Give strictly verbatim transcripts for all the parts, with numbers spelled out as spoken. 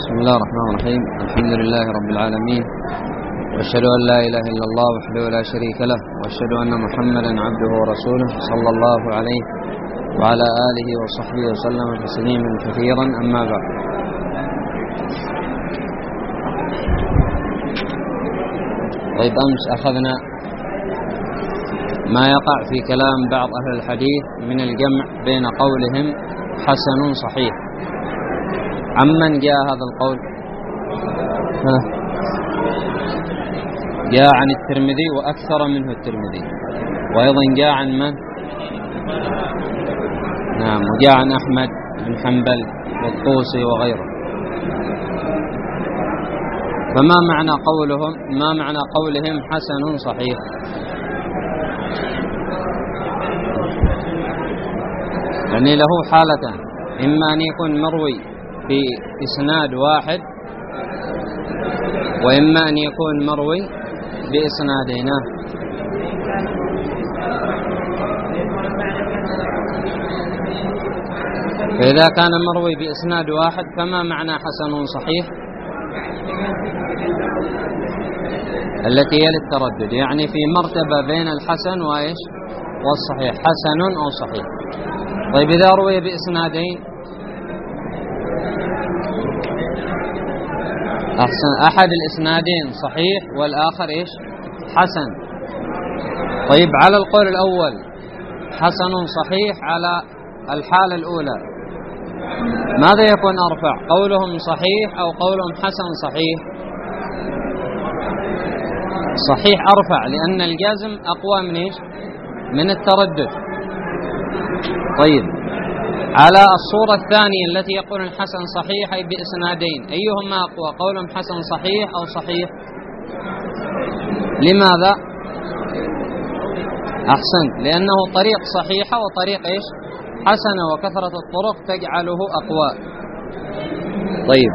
بسم الله الرحمن الرحيم. الحمد لله رب العالمين، وأشهد أن لا إله إلا الله وحده لا شريك له، وأشهد أن محمدا عبده ورسوله صلى الله عليه وعلى آله وصحبه وسلم تسليما كثيرا. أما بعد، طيب أمس أخذنا ما يقع في كلام بعض أهل الحديث من الجمع بين قولهم حسن صحيح. عمن جاء هذا القول؟ ها. جاء عن الترمذي وأكثر منه الترمذي، وأيضا جاء عن من؟ نعم، وجاء عن أحمد بن حنبل والطوسي وغيره. فما معنى قولهم ما معنى قولهم حسن صحيح؟ يعني له حالتان: إما أن يكون مروي بإسناد واحد، وإما أن يكون مروي بإسنادين. فإذا كان مروي بإسناد واحد فما معنى حسن صحيح؟ التي يلي التردد، يعني في مرتبة بين الحسن وإيش والصحيح، حسن أو صحيح. طيب إذا روي بإسنادين، أحسن، أحد الإسنادين صحيح والآخر إيش؟ حسن. طيب على القول الأول حسن صحيح، على الحالة الأولى ماذا يكون أرفع؟ قولهم صحيح أو قولهم حسن صحيح؟ صحيح أرفع، لأن الجزم أقوى من إيش؟ من التردد. طيب على الصورة الثانية التي يقول الحسن صحيح أي بإسنادين، أيهما أقوى؟ قولهم حسن صحيح أو صحيح؟ لماذا؟ أحسن، لأنه طريق صحيحة وطريق إيش؟ حسنة، وكثرة الطرق تجعله أقوى. طيب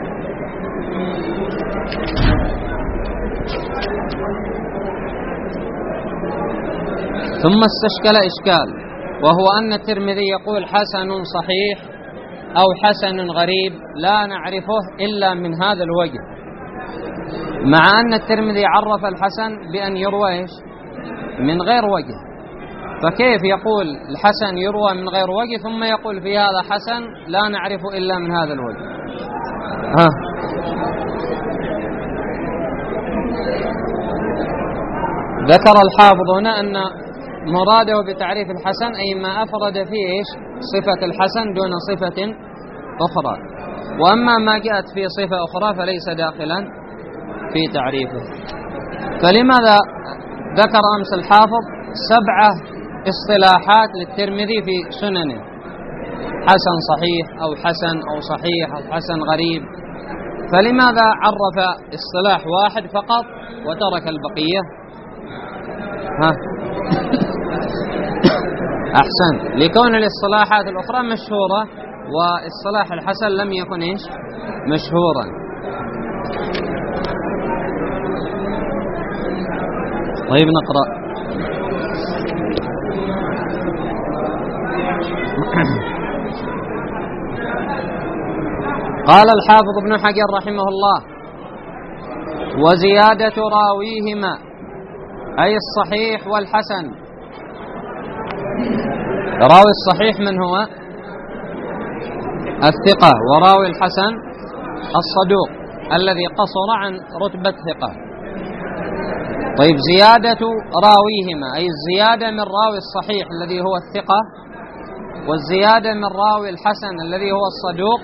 ثم استشكل إشكال، وهو أن الترمذي يقول حسن صحيح أو حسن غريب لا نعرفه إلا من هذا الوجه، مع أن الترمذي عرف الحسن بأن يروى إيش؟ من غير وجه. فكيف يقول الحسن يروى من غير وجه ثم يقول في هذا حسن لا نعرف إلا من هذا الوجه؟ ها. ذكر الحافظ هنا أن مراده بتعريف الحسن أي ما أفرد فيه إيش؟ صفة الحسن دون صفة أخرى، وأما ما جاءت فيه صفة أخرى فليس داخلا في تعريفه. فلماذا ذكر أمس الحافظ سبعة اصطلاحات للترمذي في سننه؟ حسن صحيح أو حسن أو صحيح أو حسن غريب، فلماذا عرف اصطلاح واحد فقط وترك البقية؟ ها. أحسن، لكون الاصطلاحات الأخرى مشهورة واصطلاح الحسن لم يكن إيش؟ مشهورا. طيب نقرأ. قال الحافظ ابن حجر رحمه الله: وزيادة راويهما أي الصحيح والحسن. راوي الصحيح من هو؟ الثقة، وراوي الحسن الصدوق الذي قصر عن رتبة ثقة. طيب زيادة راويهما أي الزيادة من راوي الصحيح الذي هو الثقة، والزيادة من راوي الحسن الذي هو الصدوق.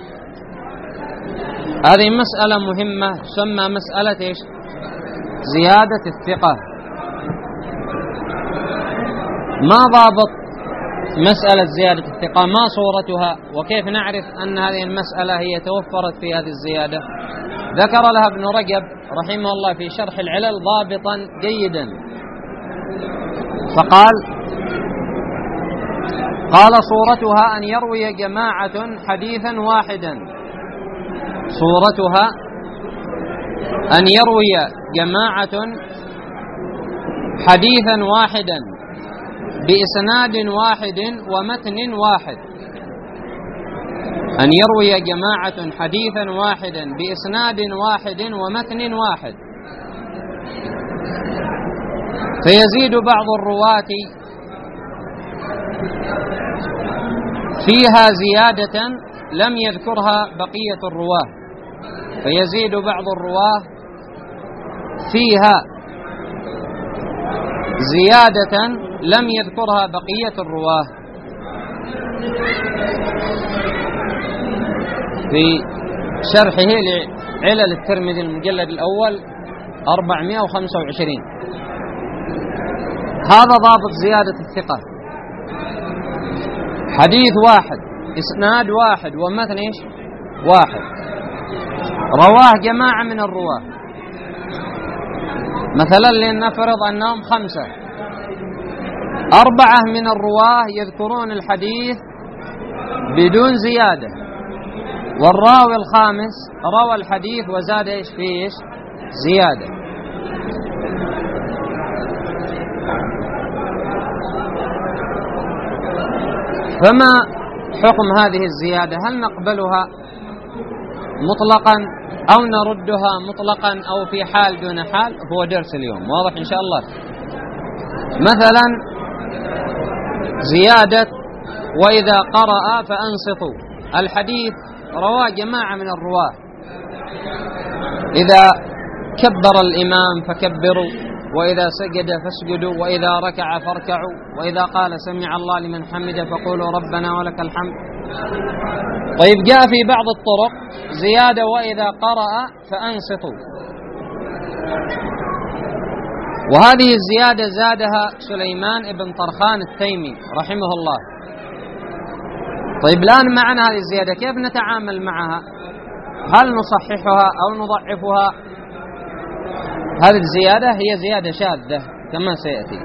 هذه مسألة مهمة تسمى مسألة إيش؟ زيادة الثقة. ما ضابط مسألة زيادة الثقة؟ ما صورتها؟ وكيف نعرف أن هذه المسألة هي توفرت في هذه الزيادة؟ ذكر لها ابن رجب رحمه الله في شرح العلل ضابطا جيدا، فقال: قال صورتها أن يروي جماعة حديثا واحدا. صورتها أن يروي جماعة حديثا واحدا بإسناد واحد ومتن واحد. أن يروي جماعة حديثا واحدا بإسناد واحد ومتن واحد، فيزيد بعض الرواة فيها زيادة لم يذكرها بقية الرواه، فيزيد بعض الرواه فيها زيادة لم يذكرها بقية الرواه. في شرحه لعلل الترمذي المجلد الأول أربعمائة وخمسة وعشرين. هذا ضابط زيادة الثقة: حديث واحد، إسناد واحد، ومتن إيش؟ واحد، رواه جماعة من الرواه. مثلا لنفرض أنهم خمسة، أربعة من الرواه يذكرون الحديث بدون زيادة، والراوي الخامس روى الحديث وزاد إيش فيه؟ زيادة. فما حكم هذه الزيادة؟ هل نقبلها مطلقا أو نردها مطلقا أو في حال دون حال؟ هو درس اليوم واضح إن شاء الله. مثلا زيادة وإذا قرأ فأنصتوا، الحديث رواه جماعة من الرواه، إذا كبر الإمام فكبروا، وإذا سجد فاسجدوا، وإذا ركع فاركعوا، وإذا قال سمع الله لمن حمده فقولوا ربنا ولك الحمد. طيب جاء في بعض الطرق زيادة وإذا قرأ فأنصتوا، وهذه الزيادة زادها سليمان بن طرخان التيمي رحمه الله. طيب الآن معنا هذه الزيادة كيف نتعامل معها؟ هل نصححها أو نضعفها؟ هذه الزيادة هي زيادة شاذة كما سيأتي.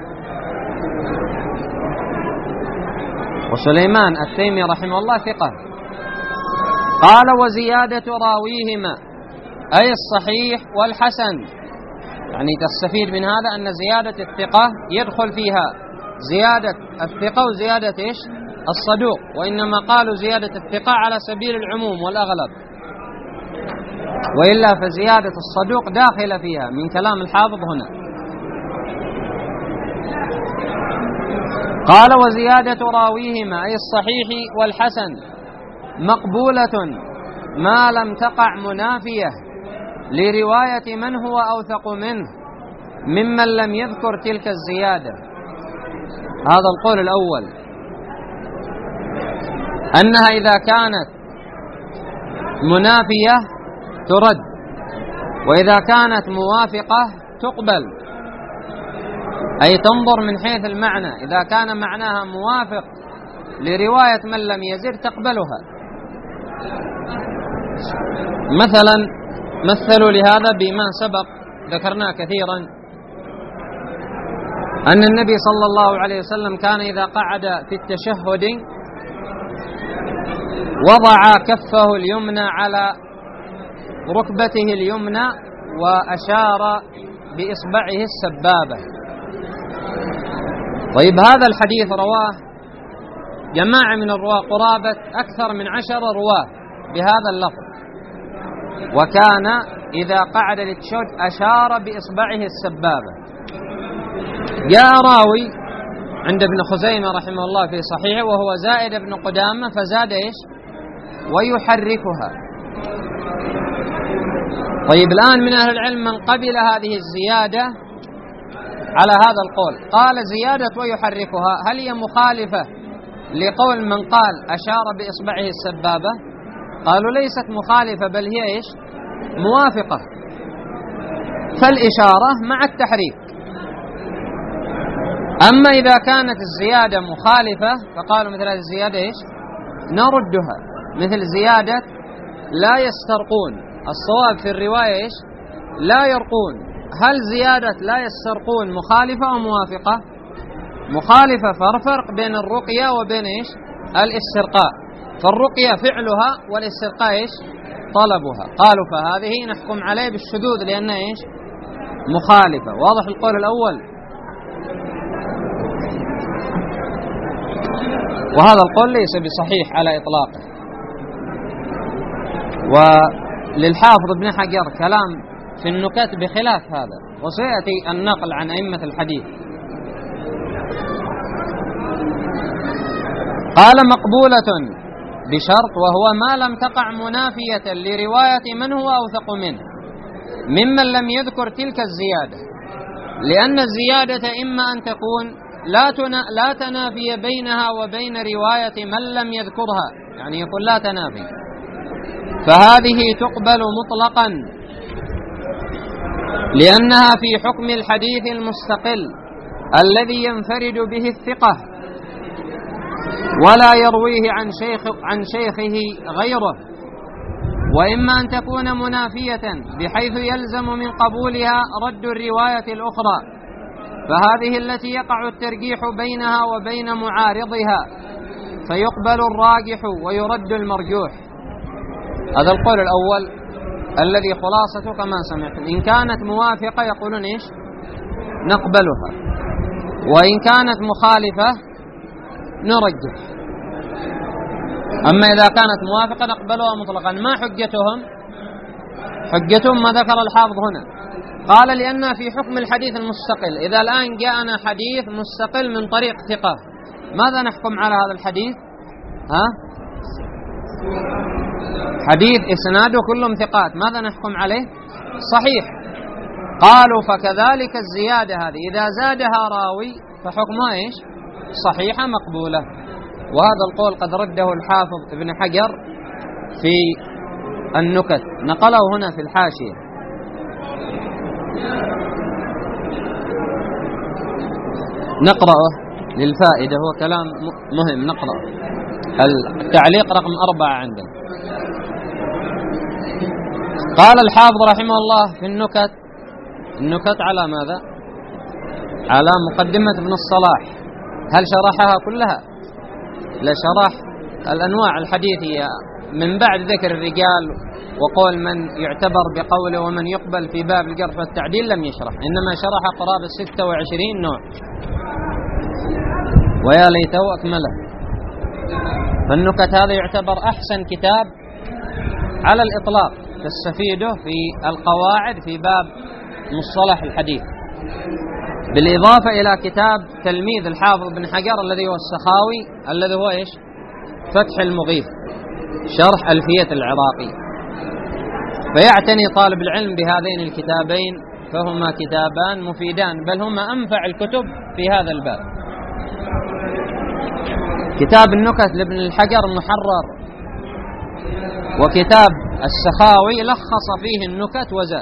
وسليمان التيمي رحمه الله ثقة. قال: وزيادة راويهما أي الصحيح والحسن. يعني تستفيد من هذا أن زيادة الثقة يدخل فيها زيادة الثقة وزيادة إيش؟ الصدوق، وإنما قالوا زيادة الثقة على سبيل العموم والأغلب، وإلا فزيادة الصدوق داخلة فيها من كلام الحافظ هنا. قال: وزيادة راويهما أي الصحيح والحسن مقبولة ما لم تقع منافية لرواية من هو أوثق منه ممن لم يذكر تلك الزيادة. هذا القول الأول، أنها إذا كانت منافية ترد، وإذا كانت موافقة تقبل، أي تنظر من حيث المعنى، إذا كان معناها موافق لرواية من لم يزد تقبلها. مثلا مثلوا لهذا بما سبق ذكرناه كثيرا، أن النبي صلى الله عليه وسلم كان إذا قعد في التشهد وضع كفه اليمنى على ركبته اليمنى وأشار بإصبعه السبابة. طيب هذا الحديث رواه جماعة من الرواة، قرابة أكثر من عشر رواه بهذا اللفظ، وكان إذا قعد للتشهد أشار بإصبعه السبابة. جاء راوي عند ابن خزيمة رحمه الله في صحيحه وهو زائد ابن قدامة فزاد إيش؟ ويحركها. طيب الآن من أهل العلم من قبل هذه الزيادة على هذا القول، قال زيادة ويحركها هل هي مخالفة لقول من قال أشار بإصبعه السبابة؟ قالوا ليست مخالفة، بل هي إيش؟ موافقة، فالإشارة مع التحريك. أما إذا كانت الزيادة مخالفة فقالوا مثل هذه الزيادة إيش؟ نردها، مثل زيادة لا يسترقون، الصواب في الرواية إيش؟ لا يرقون. هل زيادة لا يسترقون مخالفة أو موافقة؟ مخالفة، فالفرق بين الرقية وبين إيش؟ الاسترقاء، فالرقية فعلها والاسترقاء إيش؟ طلبها. قالوا فهذه نحكم عليه بالشذوذ لأنها إيش؟ مخالفة. واضح القول الأول؟ وهذا القول ليس بصحيح على إطلاقه. وللحافظ ابن حجر كلام في النكت بخلاف هذا، وسيأتي النقل عن أئمة الحديث. قال مقبولة بشرط، وهو ما لم تقع منافية لرواية من هو أوثق منه ممن لم يذكر تلك الزيادة، لأن الزيادة إما أن تكون لا, لا تنافي بينها وبين رواية من لم يذكرها، يعني يقول لا تنافي، فهذه تقبل مطلقا لأنها في حكم الحديث المستقل الذي ينفرد به الثقة ولا يرويه عن شيخ عن شيخه غيره. وإما أن تكون منافية بحيث يلزم من قبولها رد الرواية الأخرى، فهذه التي يقع الترجيح بينها وبين معارضها، فيقبل الراجح ويرد المرجوح. هذا القول الأول الذي خلاصته كما سمعتم، إن كانت موافقة يقولون إيش؟ نقبلها، وإن كانت مخالفة نرجح. أما إذا كانت موافقة نقبلها مطلقا. ما حجتهم؟ حجتهم ما ذكر الحافظ هنا، قال لأن في حكم الحديث المستقل. إذا الآن جاءنا حديث مستقل من طريق ثقة، ماذا نحكم على هذا الحديث؟ ها؟ حديث إسناده كلهم ثقات، ماذا نحكم عليه؟ صحيح. قالوا فكذلك الزيادة هذه إذا زادها راوي فحكمها إيش؟ صحيحة مقبولة. وهذا القول قد رده الحافظ ابن حجر في النكت، نقله هنا في الحاشية. نقرأه للفائدة، هو كلام مهم نقرأه. التعليق رقم أربعة عندنا. قال الحافظ رحمه الله في النكت، النكت على ماذا؟ على مقدمة ابن الصلاح. هل شرحها كلها؟ لا، شرح الأنواع الحديثية من بعد ذكر الرجال وقول من يعتبر بقوله ومن يقبل في باب الجرح والتعديل لم يشرح، إنما شرح قرابة ستة وعشرين نوع، ويا ليته أكمله. فالنكت هذا يعتبر أحسن كتاب على الإطلاق تستفيده في القواعد في باب مصطلح الحديث، بالإضافة إلى كتاب تلميذ الحافظ بن حجر الذي هو السخاوي الذي هو إيش؟ فتح المغيث شرح ألفية العراقي. فيعتني طالب العلم بهذين الكتابين، فهما كتابان مفيدان، بل هما أنفع الكتب في هذا الباب. كتاب النكت لابن الحجر محرر، وكتاب السخاوي لخص فيه النكت وزاد.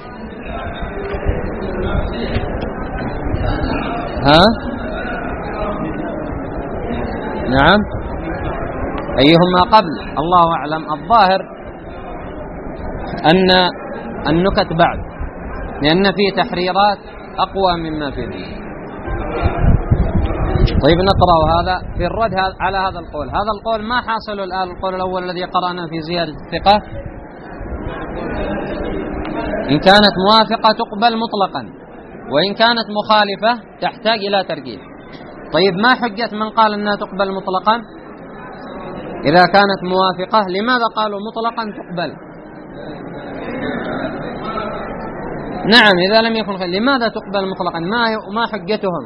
ها؟ نعم، أيهما قبل الله أعلم. الظاهر أن النكت بعد، لأن فيه تحريرات أقوى مما فيه. طيب نقرأ هذا في الرد على هذا القول. هذا القول ما حاصل الآن القول الأول الذي قرأنا في زيادة الثقة، إن كانت موافقة تقبل مطلقا، وإن كانت مخالفة تحتاج إلى ترجيح. طيب ما حجة من قال أنها تقبل مطلقا إذا كانت موافقة؟ لماذا قالوا مطلقا تقبل؟ نعم إذا لم يكن خير. لماذا تقبل مطلقا؟ ما ما حجتهم؟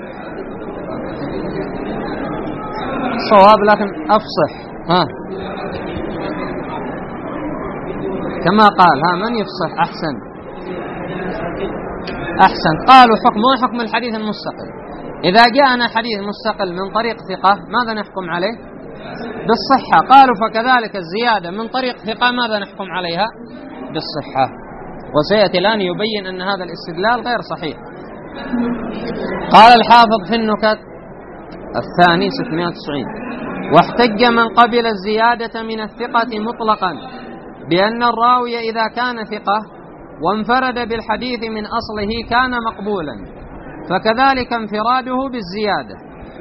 صواب لكن أفصح. ها كما قال، ها من يفصح أحسن؟ أحسن. قالوا حكمه حكم الحديث المستقل. إذا جاءنا حديث مستقل من طريق ثقة ماذا نحكم عليه؟ بالصحة. قالوا فكذلك الزيادة من طريق ثقة ماذا نحكم عليها؟ بالصحة. وسيأتي الآن يبين أن هذا الاستدلال غير صحيح. قال الحافظ في النكت الثاني ستمائة وتسعين: واحتج من قبل الزيادة من الثقة مطلقا بأن الراوي إذا كان ثقة وانفرد بالحديث من أصله كان مقبولا، فكذلك انفراده بالزيادة.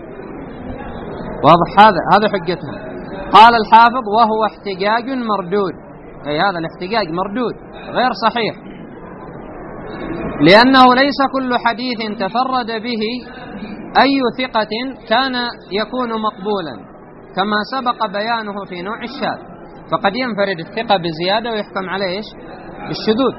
واضح هذا؟ هذا حجتهم. قال الحافظ: وهو احتجاج مردود، أي هذا الاحتجاج مردود غير صحيح، لأنه ليس كل حديث تفرد به أي ثقة كان يكون مقبولا، كما سبق بيانه في نوع الشاذ. فقد ينفرد الثقة بزيادة ويحكم عليه إيش؟ بالشذوذ.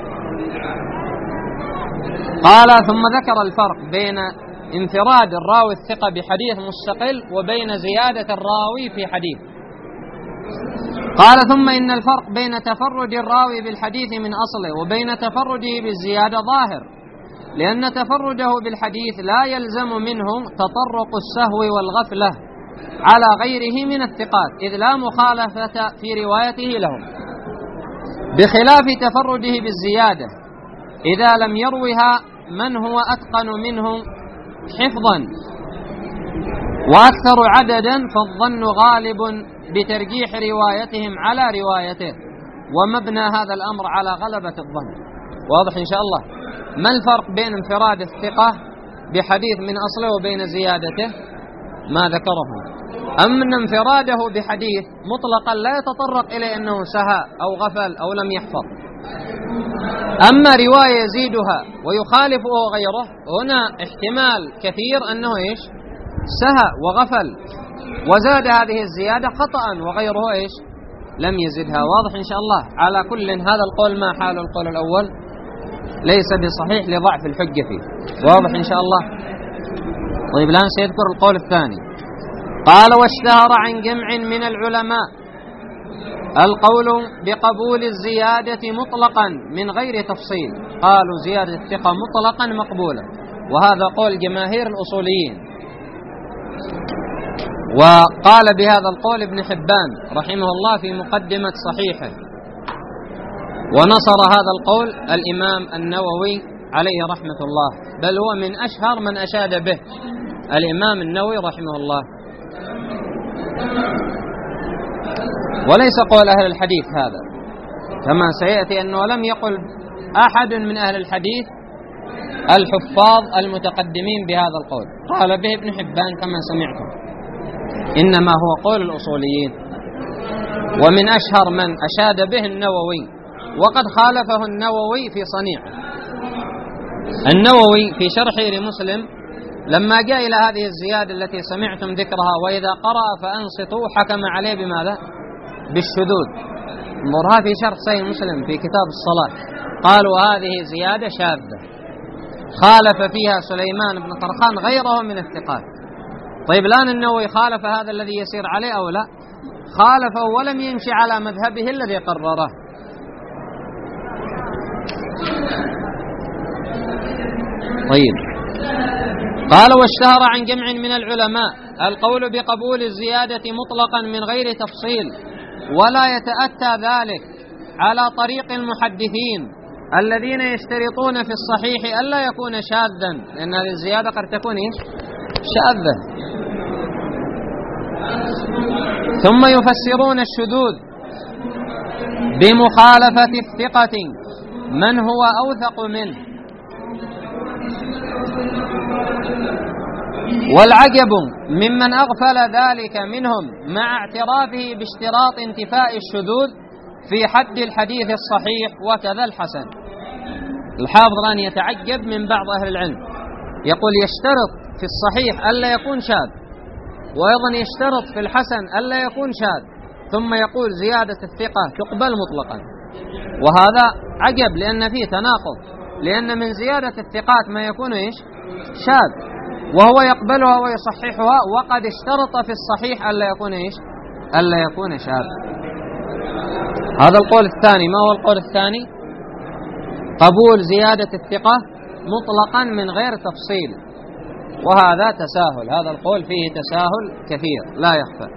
قال ثم ذكر الفرق بين انفراد الراوي الثقة بحديث مستقل وبين زيادة الراوي في حديث. قال ثم إن الفرق بين تفرد الراوي بالحديث من أصله وبين تفرده بالزيادة ظاهر، لأن تفرده بالحديث لا يلزم منه تطرق السهو والغفلة على غيره من الثقات، إذ لا مخالفة في روايته لهم، بخلاف تفرده بالزيادة إذا لم يروها من هو أتقن منه حفظا وأكثر عددا، فالظن غالب بترجيح روايتهم على روايته، ومبنى هذا الأمر على غلبة الظن. واضح إن شاء الله؟ ما الفرق بين انفراد الثقة بحديث من أصله وبين زيادته؟ ما ذكره. أما انفراده بحديث مطلقا لا يتطرق إلى أنه سهى أو غفل أو لم يحفظ. أما رواية يزيدها ويخالفه غيره، هنا احتمال كثير أنه إيش؟ سهى وغفل وزاد هذه الزيادة خطأ وغيره إيش؟ لم يزدها. واضح إن شاء الله؟ على كل هذا القول ما حال القول الأول ليس بصحيح لضعف الحجة فيه. واضح إن شاء الله؟ طيب الآن سيذكر القول الثاني. قال واشتهر عن جمع من العلماء القول بقبول الزيادة مطلقا من غير تفصيل، قالوا زيادة الثقة مطلقا مقبولة، وهذا قول جماهير الأصوليين. وقال بهذا القول ابن حبان رحمه الله في مقدمة صحيحه، ونصر هذا القول الإمام النووي عليه رحمة الله، بل هو من أشهر من أشاد به الإمام النووي رحمه الله. وليس قول أهل الحديث هذا، كما سيأتي أنه لم يقل أحد من أهل الحديث الحفاظ المتقدمين بهذا القول، قال به ابن حبان كما سمعتم، إنما هو قول الأصوليين، ومن أشهر من أشاد به النووي، وقد خالفه النووي في صنيعه. النووي في شرحه لمسلم لما جاء إلى هذه الزيادة التي سمعتم ذكرها وإذا قرأ فأنصتوا، حكم عليه بماذا؟ بالشذوذ. انظرها في شرح صحيح مسلم في كتاب الصلاة، قالوا هذه زيادة شاذة خالف فيها سليمان بن طرخان غيره من الثقات. طيب الآن النووي خالف هذا الذي يسير عليه أو لا؟ خالفه ولم يمشي على مذهبه الذي قرره. طيب قال واشتهر عن جمع من العلماء القول بقبول الزيادة مطلقا من غير تفصيل، ولا يتأتى ذلك على طريق المحدثين الذين يشترطون في الصحيح ألا يكون شاذا، لأن هذه الزيادة قد تكون شاذة، ثم يفسرون الشذوذ بمخالفة الثقة من هو أوثق منه. والعجب ممن أغفل ذلك منهم مع اعترافه باشتراط انتفاء الشذوذ في حد الحديث الصحيح وكذا الحسن. الحافظ الآن يتعجب من بعض أهل العلم، يقول يشترط في الصحيح ألا يكون شاذ، وأيضا يشترط في الحسن ألا يكون شاذ، ثم يقول زيادة الثقة تقبل مطلقا. وهذا عجب لأن فيه تناقض، لأن من زيادة الثقات ما يكون إيش؟ شاذ، وهو يقبلها ويصححها، وقد اشترط في الصحيح ألا يكون إيش؟ ألا يكون شاذ. هذا القول الثاني. ما هو القول الثاني؟ قبول زيادة الثقة مطلقا من غير تفصيل، وهذا تساهل، هذا القول فيه تساهل كثير لا يخفى.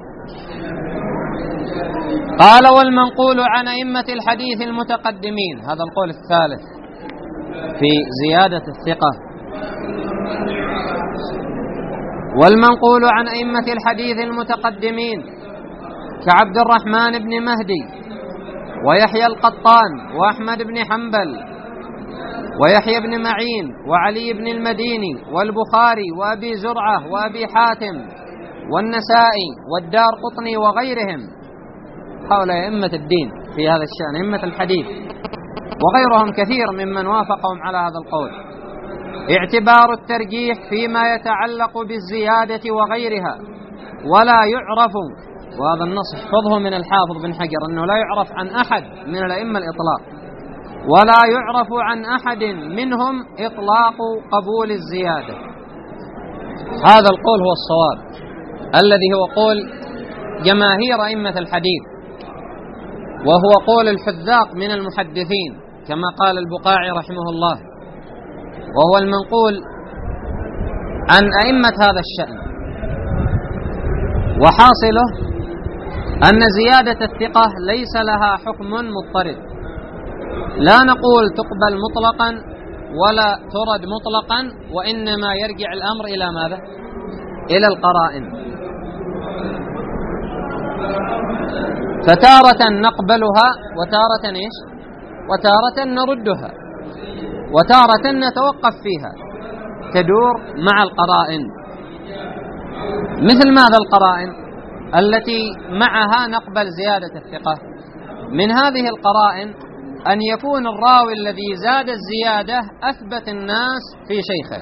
قال والمنقول عن أئمة الحديث المتقدمين، هذا القول الثالث في زيادة الثقة. والمنقول عن أئمة الحديث المتقدمين كعبد الرحمن بن مهدي ويحيى القطان وأحمد بن حنبل ويحيى بن معين وعلي بن المديني والبخاري وأبي زرعة وأبي حاتم والنسائي والدار قطني وغيرهم، هؤلاء أئمة الدين في هذا الشأن، أئمة الحديث، وغيرهم كثير ممن وافقهم على هذا القول. اعتبار الترجيح فيما يتعلق بالزيادة وغيرها، ولا يعرف وهذا النص احفظه من الحافظ بن حجر، أنه لا يعرف عن أحد من الأئمة الإطلاق، ولا يعرف عن أحد منهم إطلاق قبول الزيادة. هذا القول هو الصواب، الذي هو قول جماهير أئمة الحديث، وهو قول الحذاق من المحدثين كما قال البقاعي رحمه الله، وهو المنقول عن أئمة هذا الشأن. وحاصله أن زيادة الثقة ليس لها حكم مضطرد، لا نقول تقبل مطلقا ولا ترد مطلقا، وإنما يرجع الأمر إلى ماذا؟ إلى القرائن. فتارة نقبلها وتارة إيش؟ وتارة نردها، وتارة نتوقف فيها، تدور مع القرائن. مثل ماذا القرائن التي معها نقبل زيادة الثقة؟ من هذه القرائن أن يكون الراوي الذي زاد الزيادة أثبت الناس في شيخه،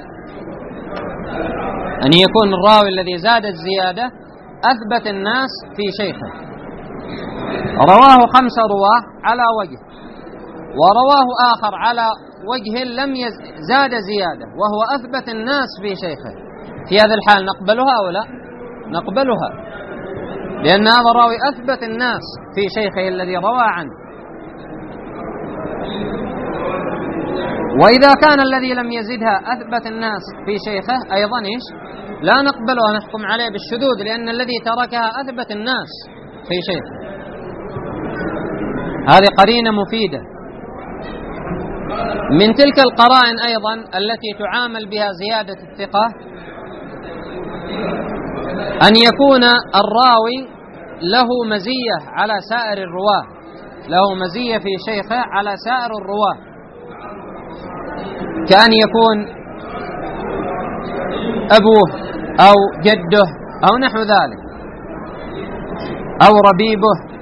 أن يكون الراوي الذي زاد الزيادة أثبت الناس في شيخه، رواه خمس رواه على وجه، ورواه آخر على وجه لم يزاد زيادة وهو أثبت الناس في شيخه، في هذا الحال نقبلها أو لا؟ نقبلها، لأن هذا الراوي أثبت الناس في شيخه الذي روى عنه. وإذا كان الذي لم يزدها أثبت الناس في شيخه أيضا إيش؟ لا نقبلها، نحكم عليه بالشذوذ، لأن الذي تركها أثبت الناس في شيخه. هذه قرينة مفيدة. من تلك القرائن أيضا التي تعامل بها زيادة الثقة أن يكون الراوي له مزية على سائر الرواة، له مزية في شيخه على سائر الرواة، كأن يكون أبوه أو جده أو نحو ذلك، أو ربيبه،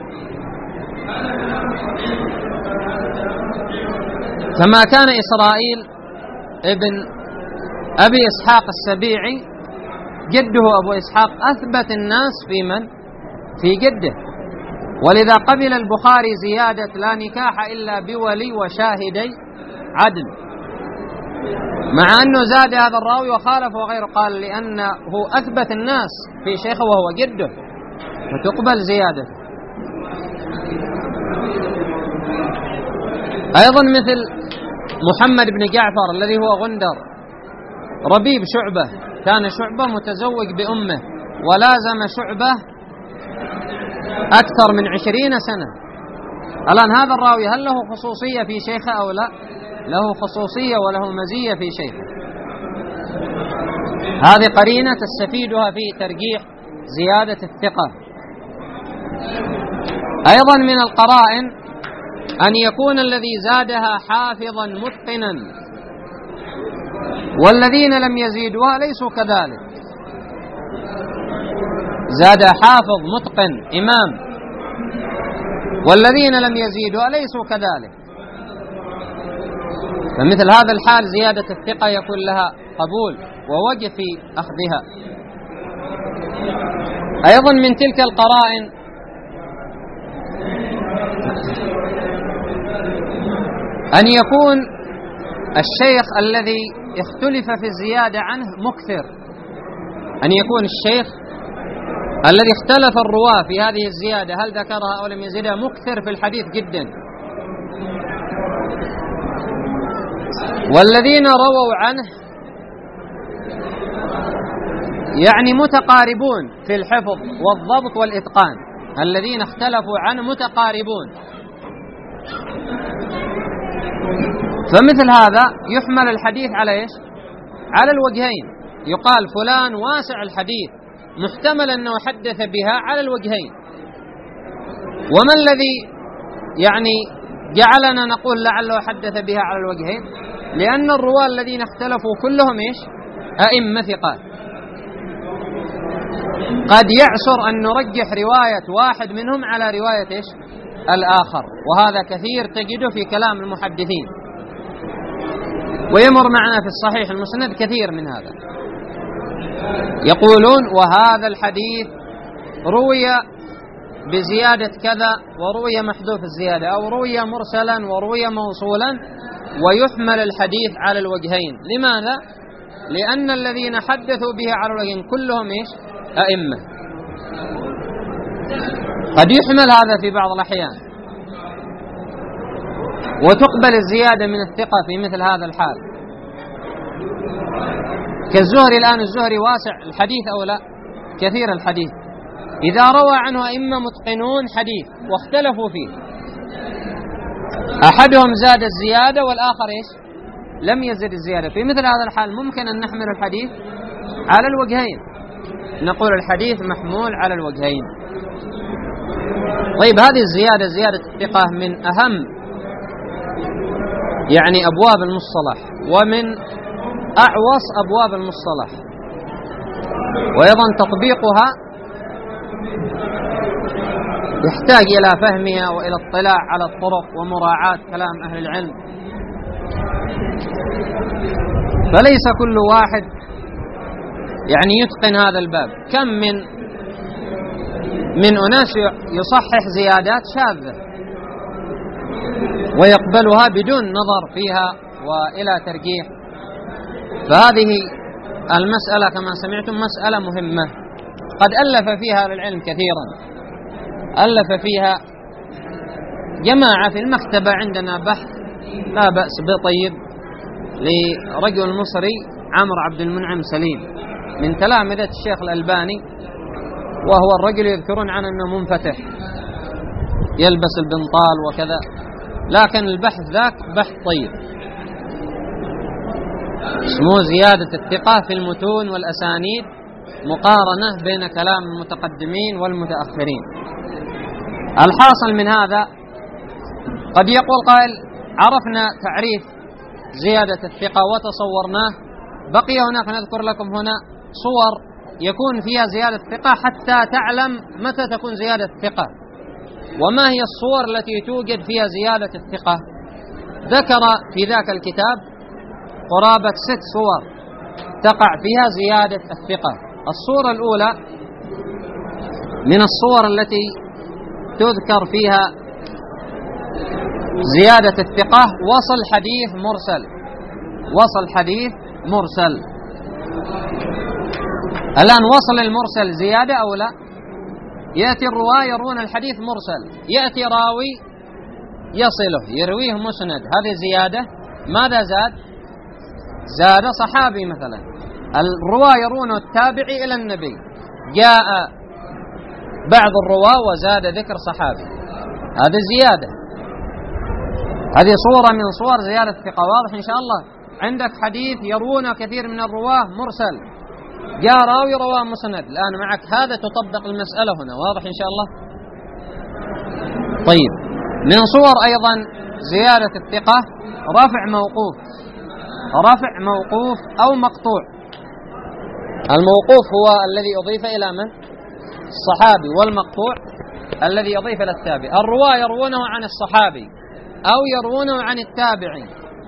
كما كان إسرائيل ابن أبي إسحاق السبيعي جده أبو إسحاق أثبت الناس في من؟ في جده، ولذا قبل البخاري زيادة لا نكاح إلا بولي وشاهدي عدل، مع أنه زاد هذا الراوي وخالف وغيره، قال لأنه أثبت الناس في شيخه وهو جده فتقبل زيادة. أيضا مثل محمد بن جعفر الذي هو غندر ربيب شعبة، كان شعبة متزوج بأمه ولازم شعبة أكثر من عشرين سنة. الآن هذا الراوي هل له خصوصية في شيخه أو لا؟ له خصوصية وله مزية في شيخه. هذه قرينة تستفيدها في ترجيح زيادة الثقة. أيضا من القرائن أن يكون الذي زادها حافظا متقنا، والذين لم يزيدوها ليسوا كذلك. زاد حافظ متقن إمام، والذين لم يزيدوها ليسوا كذلك، فمثل هذا الحال زيادة الثقة يكون لها قبول ووجه في أخذها. أيضا من تلك القرائن أن يكون الشيخ الذي اختلف في الزيادة عنه مكثر، أن يكون الشيخ الذي اختلف الرواة في هذه الزيادة هل ذكرها أو لم يزيدها مكثر في الحديث جدا، والذين رووا عنه يعني متقاربون في الحفظ والضبط والإتقان، الذين اختلفوا عنه متقاربون. فمثل هذا يحمل الحديث على إيش؟ على الوجهين، يقال فلان واسع الحديث، محتمل أنه حدث بها على الوجهين. وما الذي يعني جعلنا نقول لعله حدث بها على الوجهين؟ لأن الرواة الذين اختلفوا كلهم إيش؟ أئمة ثقات. قد يعسر أن نرجح رواية واحد منهم على رواية إيش؟ الآخر، وهذا كثير تجده في كلام المحدثين، ويمر معنا في الصحيح المسند كثير من هذا. يقولون وهذا الحديث روي بزيادة كذا وروي محذوف الزيادة، أو روي مرسلا وروي موصولا، ويحمل الحديث على الوجهين. لماذا؟ لأن الذين حدثوا به على الوجهين كلهم إيش؟ أئمة. قد يحمل هذا في بعض الأحيان وتقبل الزيادة من الثقة في مثل هذا الحال، كالزهري الآن. الزهري واسع الحديث أو لا؟ كثير الحديث. إذا روى عنه أئمة متقنون حديث واختلفوا فيه، أحدهم زاد الزيادة والآخر إيش؟ لم يزد الزيادة، في مثل هذا الحال ممكن أن نحمل الحديث على الوجهين، نقول الحديث محمول على الوجهين. طيب، هذه الزيادة زيادة الثقة من أهم يعني أبواب المصطلح ومن أعوص أبواب المصطلح، وأيضا تطبيقها يحتاج إلى فهمها وإلى الاطلاع على الطرق ومراعاة كلام أهل العلم. فليس كل واحد يعني يتقن هذا الباب. كم من من أناس يصحح زيادات شاذة ويقبلها بدون نظر فيها وإلى ترجيح. فهذه المسألة كما سمعتم مسألة مهمة، قد ألف فيها العلم كثيرا. ألف فيها جماعة في المكتبة عندنا بحث لا بأس بطيب لرجل مصري عمرو عبد المنعم سليم من تلامذة الشيخ الألباني، وهو الرجل يذكرون عنه أنه منفتح يلبس البنطال وكذا، لكن البحث ذاك بحث طيب اسمه زيادة الثقة في المتون والأسانيد، مقارنة بين كلام المتقدمين والمتأخرين. الحاصل من هذا، قد يقول قائل عرفنا تعريف زيادة الثقة وتصورناه، بقي هناك نذكر لكم هنا صور يكون فيها زيادة الثقة حتى تعلم متى تكون زيادة الثقة. وما هي الصور التي توجد فيها زيادة الثقة؟ ذكر في ذاك الكتاب قرابة ست صور تقع فيها زيادة الثقة. الصورة الأولى من الصور التي تذكر فيها زيادة الثقة وصل حديث مرسل. وصل حديث مرسل. الآن وصل المرسل زيادة أو لا؟ يأتي الرواة يرون الحديث مرسل، يأتي راوي يصله يرويه مسند، هذه زيادة. ماذا زاد؟ زاد صحابي مثلا. الرواة يرون التابعي إلى النبي، جاء بعض الرواة وزاد ذكر صحابي، هذه زيادة. هذه صورة من صور زيادة الثقة. واضح إن شاء الله؟ عندك حديث يروون كثير من الرواة مرسل، جاء راوي رواه مسند، الآن معك هذا تطبق المسألة هنا. واضح إن شاء الله؟ طيب، من صور أيضا زيادة الثقة رفع موقوف. رفع موقوف أو مقطوع. الموقوف هو الذي أضيف إلى من؟ الصحابي، والمقطوع الذي يضيف إلى التابع. الرواة يروونه عن الصحابي أو يروونه عن التابعي.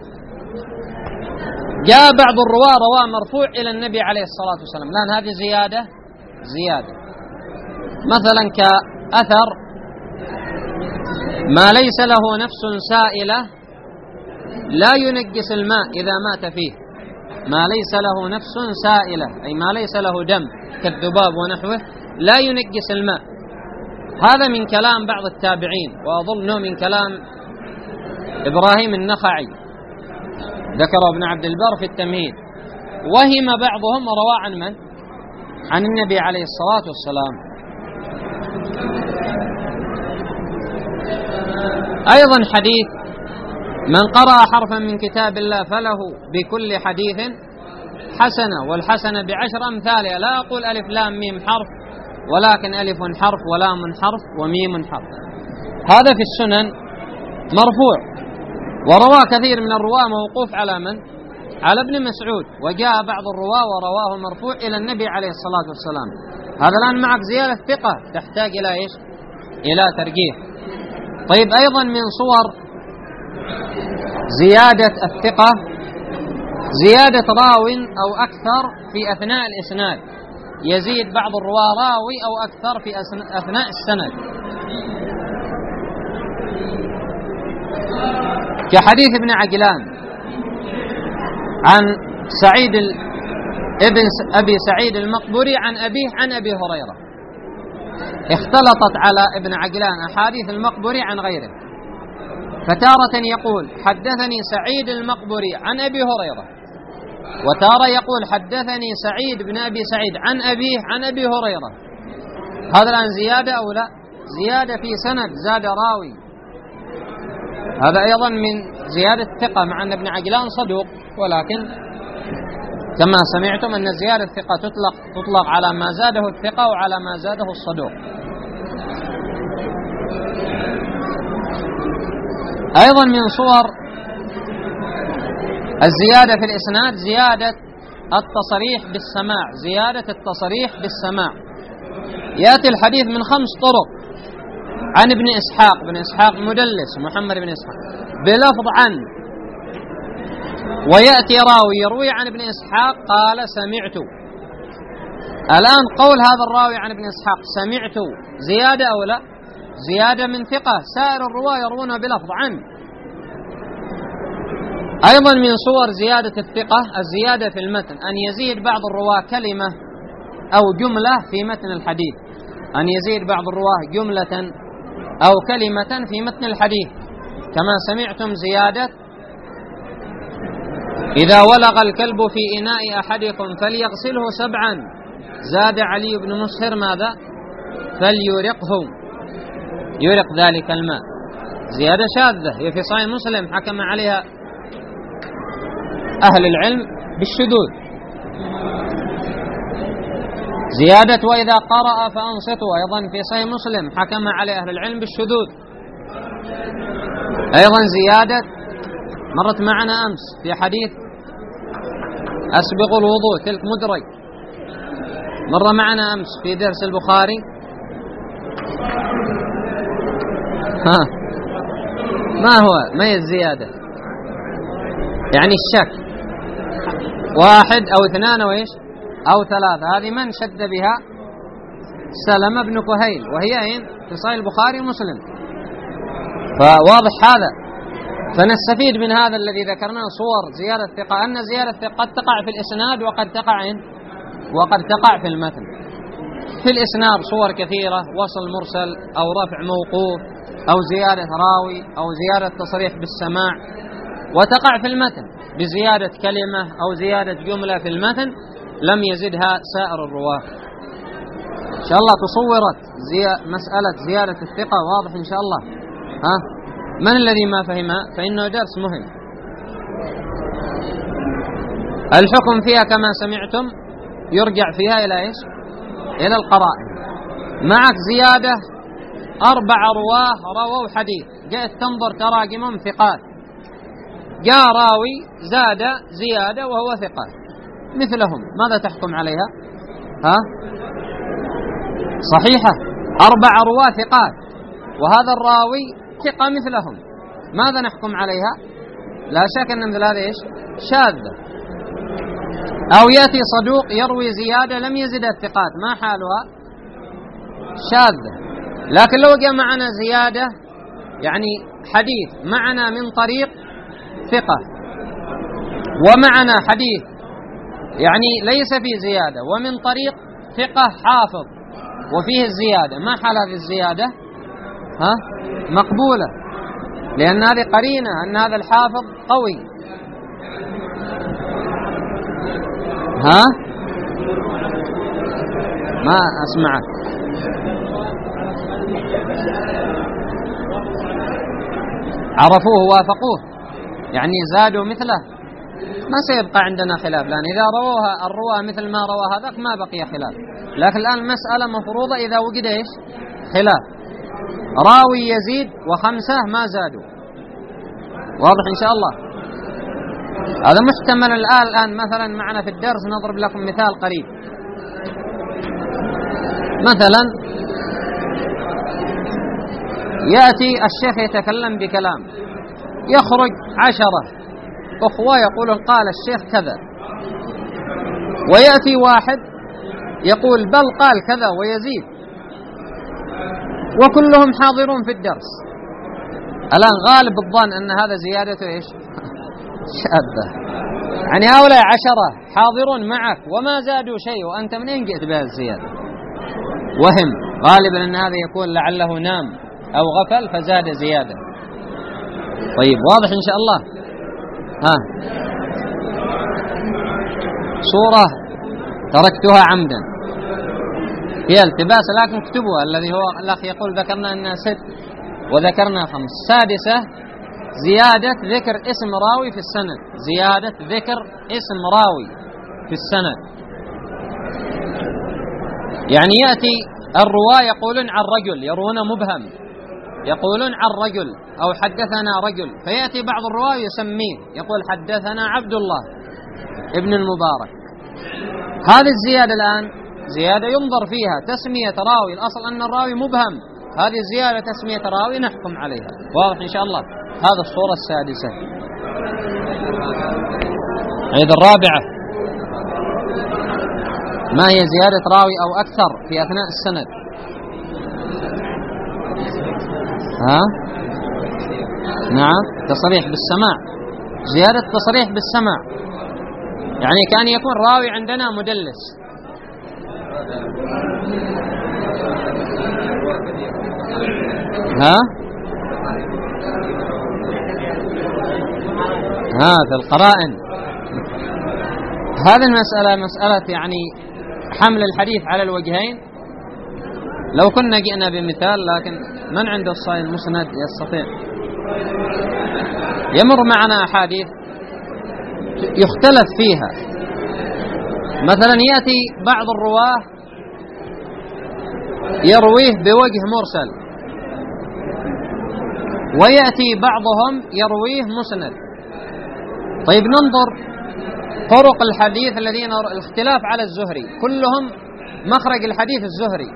جاء بعض الرواة رواه مرفوع إلى النبي عليه الصلاة والسلام، الآن هذه زيادة. زيادة مثلا كأثر ما ليس له نفس سائلة لا ينجس الماء إذا مات فيه. ما ليس له نفس سائلة أي ما ليس له دم كالذباب ونحوه لا ينجس الماء. هذا من كلام بعض التابعين، وأظنه من كلام إبراهيم النخعي، ذكره ابن عبد البر في التمهيد. وهم بعضهم وروى عن من؟ عن النبي عليه الصلاة والسلام. أيضا حديث من قرأ حرفا من كتاب الله فله بكل حديث حسنة، والحسنة بعشر أمثالها. لا أقول ألف لام ميم حرف، ولكن ألف حرف ولام حرف وميم حرف. هذا في السنن مرفوع، وروى كثير من الرواة موقوف على من؟ على ابن مسعود، وجاء بعض الرواة ورواه مرفوع إلى النبي عليه الصلاة والسلام. هذا الآن معك زيادة ثقة تحتاج إلى إيش؟ إلى ترجيح. طيب، أيضا من صور زيادة الثقة زيادة راو أو أكثر في أثناء الإسناد. يزيد بعض الرواة راوي أو أكثر في أثناء السند. كحديث ابن عجلان عن سعيد ابن أبي سعيد المقبري عن أبيه عن أبي هريرة. اختلطت على ابن عجلان أحاديث المقبري عن غيره، فتارة يقول حدثني سعيد المقبري عن أبي هريرة، وتارة يقول حدثني سعيد بن أبي سعيد عن أبيه عن أبي هريرة. هذا الآن زيادة أو لا؟ زيادة في سند، زاد راوي. هذا أيضا من زيادة ثقة، مع أن ابن عجلان صدوق، ولكن كما سمعتم أن زيادة الثقة تطلق, تطلق على ما زاده الثقة وعلى ما زاده الصدوق. أيضا من صور الزيادة في الإسناد زيادة التصريح بالسماع، زيادة التصريح بالسماع. يأتي الحديث من خمس طرق عن ابن إسحاق، ابن إسحاق مدلس محمد بن إسحاق بلفظ عن، ويأتي راوي يروي عن ابن إسحاق قال سمعت. الآن قول هذا الراوي عن ابن إسحاق سمعت زيادة أو لا؟ زيادة من ثقة، سائر الرواة يروونه بلفظ عن. أيضا من صور زيادة الثقة الزيادة في المتن، أن يزيد بعض الرواة كلمة أو جملة في متن الحديث، أن يزيد بعض الرواة جملة أو كلمة في متن الحديث، كما سمعتم زيادة إذا ولغ الكلب في إناء أحدكم فليغسله سبعا، زاد علي بن مسهر ماذا؟ فليرقه، يرق ذلك الماء. زيادة شاذة هي في صحيح مسلم، حكم عليها أهل العلم بالشذوذ. زيادة وإذا قرأ فأنصتوا أيضا في صحيح مسلم، حكم عليها أهل العلم بالشذوذ. أيضا زيادة مرت معنا أمس في حديث أسبغ الوضوء، تلك مدرج، مر معنا أمس في درس البخاري. ها ما هو ما هي الزيادة؟ يعني الشك، واحد أو اثنان أو إيش أو ثلاثة. هذه من شد بها؟ سلمة بن كهيل، وهي أين؟ في صحيح البخاري ومسلم. فواضح هذا. فنستفيد من هذا الذي ذكرناه صور زيادة الثقة، أن زيادة الثقة قد تقع في الإسناد وقد تقع وقد تقع في المتن. في الإسناد صور كثيرة، وصل مرسل أو رفع موقوف أو زيادة راوي أو زيادة تصريح بالسماع. وتقع في المتن بزيادة كلمة أو زيادة جملة في المتن لم يزدها سائر الرواة. إن شاء الله تصورت زي مسألة زيادة الثقة، واضح إن شاء الله. ها من الذي ما فهمها؟ فإنه درس مهم. الحكم فيها كما سمعتم يرجع فيها إلى إيش؟ إلى القرائن. معك زيادة أربع رواه رووا حديث، جاءت تنظر تراجمهم ثقات، جاء راوي زاد زيادة وهو ثقة مثلهم، ماذا تحكم عليها؟ ها صحيحة، أربع رواه ثقات وهذا الراوي ثقة مثلهم، ماذا نحكم عليها؟ لا شك أن مثل هذا إيش؟ شاذة. أو يأتي صدوق يروي زيادة لم يزد الثقات، ما حالها؟ شاذة. لكن لو جاء معنا زيادة يعني حديث معنا من طريق ثقة ومعنا حديث يعني ليس فيه زيادة ومن طريق ثقة حافظ وفيه الزيادة، ما حال هذه الزيادة؟ ها مقبولة، لأن هذه قرينة أن هذا الحافظ قوي. ها ما أسمعك. عرفوه وافقوه يعني زادوا مثله، ما سيبقى عندنا خلاف، لأن إذا رووها الرواة مثل ما روى هذاك ما بقي خلاف. لكن الآن مسألة مفروضة إذا وجد إيش خلاف، راوي يزيد وخمسة ما زادوا، واضح إن شاء الله. هذا محتمل. الآن الآن مثلا معنا في الدرس نضرب لكم مثال قريب. مثلا يأتي الشيخ يتكلم بكلام، يخرج عشرة أخوة يقولون قال الشيخ كذا، ويأتي واحد يقول بل قال كذا ويزيد، وكلهم حاضرون في الدرس. الآن غالب الظن أن هذا زيادة إيش؟ شاذة. يعني هؤلاء عشرة حاضرون معك وما زادوا شيء وأنت منين جئت بهذه الزيادة؟ وهم غالبا أن هذا يكون لعله نام أو غفل فزاد زيادة. طيب واضح إن شاء الله. ها صورة تركتها عمدا هي التباس، لكن اكتبوها. الذي هو الأخ يقول ذكرنا أنها ست وذكرنا خمس. سادسة زيادة ذكر اسم راوي في السند. زيادة ذكر اسم راوي في السند، يعني يأتي الرواة يقولون عن رجل، يروون مبهم، يقولون عن رجل أو حدثنا رجل، فيأتي بعض الرواة يسميه يقول حدثنا عبد الله ابن المبارك. هذه الزيادة الآن زيادة ينظر فيها تسمية راوي، الأصل أن الراوي مبهم، هذه الزيادة تسمية راوي نحكم عليها. واضح إن شاء الله. هذا الصورة السادسة. عيد الرابعة ما هي زيادة راوي أو أكثر في أثناء السند؟ ها؟ نعم تصريح بالسماع. زيادة تصريح بالسماع يعني كان يكون راوي عندنا مدلس، ها ها في القرائن. هذه المسألة مسألة يعني حمل الحديث على الوجهين. لو كنا جئنا بمثال، لكن من عنده الصحيح المسند يستطيع. يمر معنا أحاديث يختلف فيها، مثلا يأتي بعض الرواه يرويه بوجه مرسل، ويأتي بعضهم يرويه مسند. طيب ننظر طرق الحديث الذين الاختلاف على الزهري، كلهم مخرج الحديث الزهري،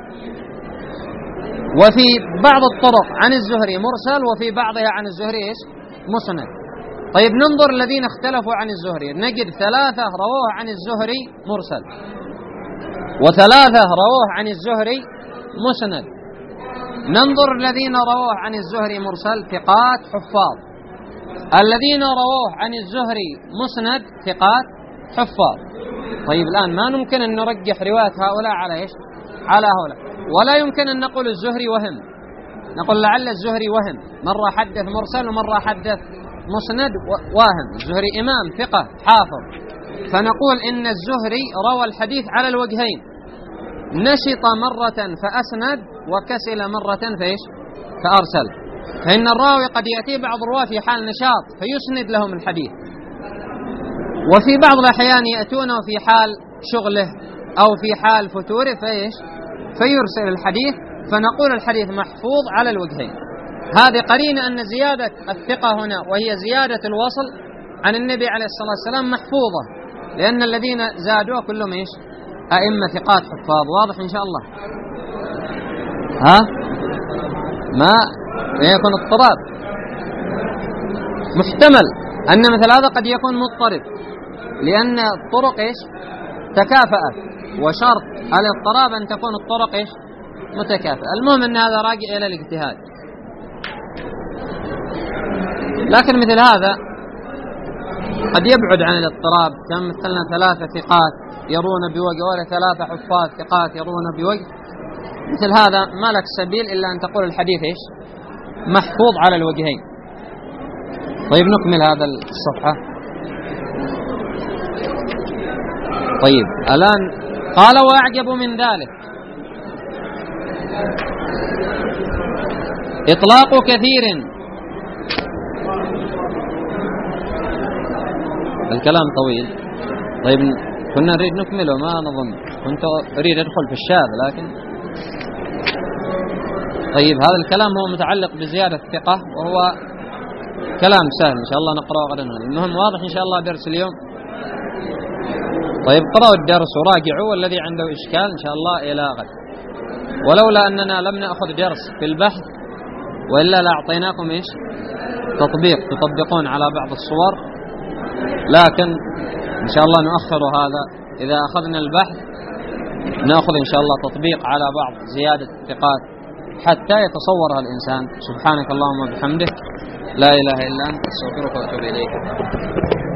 وفي بعض الطرق عن الزهري مرسل وفي بعضها عن الزهري إيش؟ مسند. طيب ننظر الذين اختلفوا عن الزهري، نجد ثلاثة رووه عن الزهري مرسل، وثلاثة رووه عن الزهري مسند. ننظر الذين رووه عن الزهري مرسل ثقات حفاظ، الذين رووه عن الزهري مسند ثقات حفاظ. طيب الآن ما ممكن أن نرجح رواية هؤلاء على إيش؟ على هؤلاء، ولا يمكن أن نقول الزهري وهم، نقول لعل الزهري وهم، مرة حدث مرسل ومرة حدث مسند واهم. الزهري إمام ثقة حافظ، فنقول إن الزهري روى الحديث على الوجهين، نشط مرة فأسند وكسل مرة فإيش؟ فأرسل. فإن الراوي قد يأتي بعض الرواة في حال نشاط فيسند لهم الحديث، وفي بعض الأحيان يأتونه في حال شغله أو في حال فتوره فإيش؟ فيرسل الحديث، فنقول الحديث محفوظ على الوجهين. هذه قرينة أن زيادة الثقة هنا وهي زيادة الوصل عن النبي عليه الصلاة والسلام محفوظة، لأن الذين زادوا كلهم إيش؟ أئمة ثقات حفاظ. واضح إن شاء الله. ها ما يكون اضطراب محتمل أن مثل هذا قد يكون مضطرب، لأن الطرق إيش؟ تكافأت، وشرط الاضطراب أن تكون الطرق إيش؟ متكافئة. المهم أن هذا راجع إلى الاجتهاد. لكن مثل هذا قد يبعد عن الاضطراب، كما مثلنا ثلاثة ثقات يرون بوجه ولا ثلاثة حفاظ ثقات يرون بوجه، مثل هذا ما لك سبيل إلا أن تقول الحديث إيش؟ محفوظ على الوجهين. طيب نكمل هذا الصفحة. طيب الآن قال وأعجب من ذلك إطلاق كثير. الكلام طويل. طيب كنا نريد نكمله، ما نظن كنت أريد أدخل في الشاذ، لكن طيب هذا الكلام هو متعلق بزيادة الثقة، وهو كلام سهل إن شاء الله نقرأه غدا. المهم واضح إن شاء الله درس اليوم. طيب قرأوا الدرس وراجعوا، والذي عنده إشكال إن شاء الله إلى غد. ولولا أننا لم نأخذ درس في البحث وإلا لأعطيناكم إيش؟ تطبيق تطبقون على بعض الصور، لكن إن شاء الله نؤخر هذا. إذا أخذنا البحث نأخذ إن شاء الله تطبيق على بعض زيادة الثقات حتى يتصورها الإنسان. سبحانك اللهم وبحمدك، لا إله إلا أنت، أستغفرك وأتوب إليك.